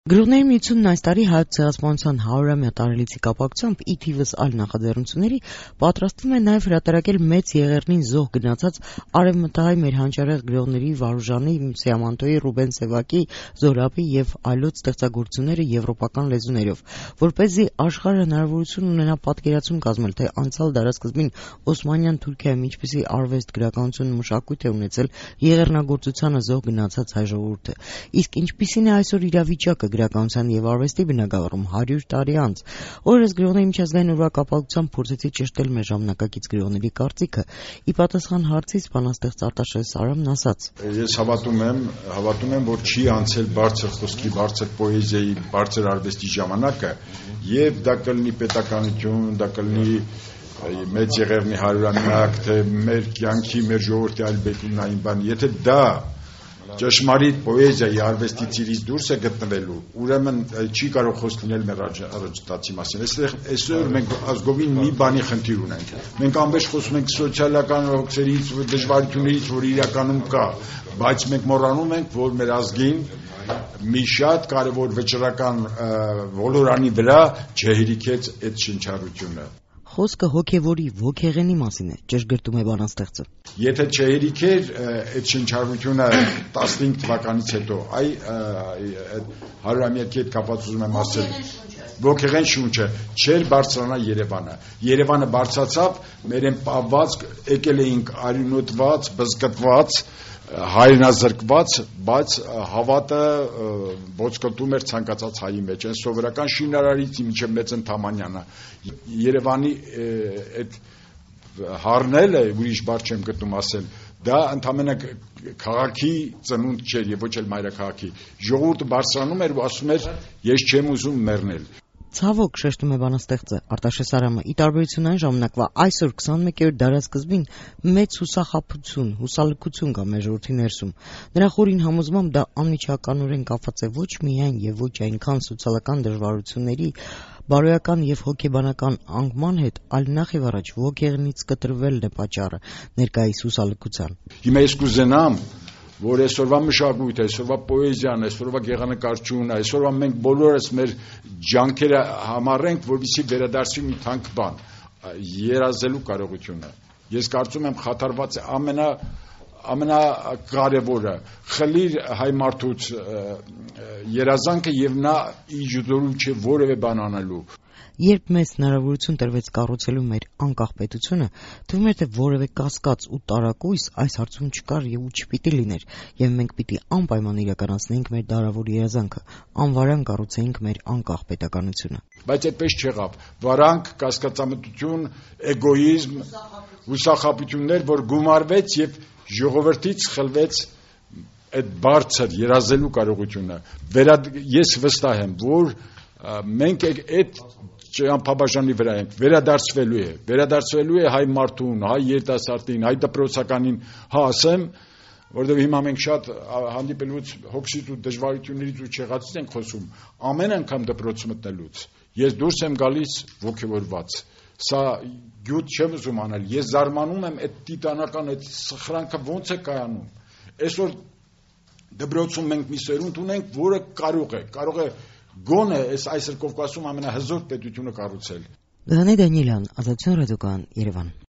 Գրողների միությունն այս տարի հայոց ցեղասպանության 100-ամյա տարելիցի կապակցությամբ ի թիվս այլ նախաձեռնությունների պատրաստվում է նաև հրատարակել մեծ եղեռնին զոհ գնացած արևմտահայ մեր հանճարեղ գրողների Վարուժանի, Սիամանտոյի, Ռուբեն Սևակի, Զորաբի եւ այլոց ստեղծագործությունները եվրոպական լեզուներով, որպեսզի աշխարհը հնարավորություն ունենա պատկերացում կազմել, թե անցյալ դարասկզբին Օսմանյան Թուրքիայում ինչպիսի արվեստ, գրականություն ու մշակույթ է ունեցել եղեռնագործությանը զոհ գնացած հայ ժողովուրդը, իսկ ինչպիսին է այսօր իրավիճակը գրականության եւ արվեստի բնագավառում 100 տարի անց։ Օրերս գրողների միջազգային օրվա կապակցությամբ փորձեցի ճշտել մեր ժամանակակից գրողների կարծիքը։ Ի պատասխան հարցից բանաստեղծ Արտաշես Սարամն ասաց. Ես հավատում եմ, որ չի անցել բարձր խոսքի, բարձր պոեզիայի, բարձր արվեստի ժամանակը, եւ դա կլինի պետականություն, դա կլինի մեծ եղեռնի 100-ամյակ, թե մեր կյանքի, մեր ժողովրդի այլ բեկումնային բան, եթե դա ճշմարիտ պոեզիայի արվեստի ծիրից դուրս է գտնվելու, ուրեմն չի կարող խոսք լինել մեր առաջտացի մասին։ Այսօր մենք ազգովին մի բանի խնդիր ունենք։ Մենք անվեշ խոսում ենք սոցիալական հոգսերից, դժվարություններից, որ իրականում կա, բայց մենք մոռանում ենք, որ մեր ազգին մի շատ կարևոր վճռական ոլորանի վրա չհերիքեց այդ շնչառությունը։ Խոսքը հոգևորի, ոգեղենի մասին է, ճշգրտում է բանաստեղծը։ Եթե չհերիքեր այդ շնչառությունը 15 թվականից հետո, այդ 100-ամյակի հետ կապված ուզում եմ ասել, ոգեղեն շունչը չէր բարձրանա Երևանը։ Երևանը բարձրացավ, մեր են պահված, եկել էինք արյունոտված, բզկտված, հայրենազրկված, բայց հավատը ոսկոտում էր ցանկացած հայի մեջ, այն սովորական շինարարից մինչև մեծ ընդհանրանը։ Երևանի այդ հառնելը, ուրիշ բառ չեմ գտնում ասել, դա ընդհանրապես քաղաքի ծնունդ չէր եւ ոչ էլ մայրաքաղաքի։ Ժողովուրդը բարձրանում էր ու ասում էր, ես չեմ ուզում մեռնել։ Ցավոք, շեշտում է բանաստեղծը Արտաշես Սարամը, ի տարբերություն այն ժամանակվա, այսօր 21-րդ դարասկզբին մեծ հուսախաբություն, հուսալքություն կա մեր ժողովրդի ներսում։ Նրա խորին համոզմամբ դա անմիջականորեն կապված է ոչ միայն եւ ոչ այնքան սոցիալական դժվարությունների, բարոյական եւ հոգեբանական անկման հետ, այլ նախ եւ առաջ ոգեղնից կտրվելն է պատճառը ներկայիս հուսալքության։ Հիմա ես կուզենամ, որ այսօրվա մշակույթը, այսօրվա պոեզիան, այսօրվա գեղանկարչությունը, այսօրվա մենք բոլորս մեր ջանքերը համառենք, որովհետեւ վերադարձվի մի թանկ բան, երազելու կարողությունը։ Ես կարծում եմ խաթարված է ամենակարևորը, խլիր հայ մարդուց երազանքը եւ նա իջդորում չէ որևէ բան անելու։ Երբ մեզ հնարավորություն տրվեց կառուցելու մեր անկախ պետությունը, թվում էր, թե որևէ կասկած ու տարակույս այս հարցում չկար եւ ու չպիտի լիներ, եւ մենք պիտի անպայման իրականացնեինք մեր դարավոր երազանքը, անվարան կառուցեինք մեր անկախ պետականությունը։ Բայց այդպես չեղավ։ Վարանք, կասկածամտություն, էգոիզմ, հուսախաբություններ, որ գումարվեց եւ ժողովրդից խլվեց այդ բարձր երազելու կարողությունը։ Ես վստահ եմ, որ մենք այդ ճամփաբաժանի վրա ենք, վերադարձվելու է հայ մարդուն, հայ երիտասարդին, հայ դպրոցականին, ասեմ, որովհետև հիմա մենք շատ հանդիպելուց հոգսից ու դժվարություններից ու չեղածից ենք խոսում, ամեն անգամ դպրոց մտնելուց ես դուրս եմ գալիս ոգևորված, սա գյուտ չեմ ուզում անել, ես զարմանում եմ այդ տիտանական, այդ սխրանքը ոնց է կայանում, այսօր դպրոցում մենք մի սերունդ ունենք, որը կարող է գոնե այս Կովկասում ամենահզոր պետությունը կառուցել։ Դանիել Դանիելյան, Ազատություն ռադիոկայան, Երևան։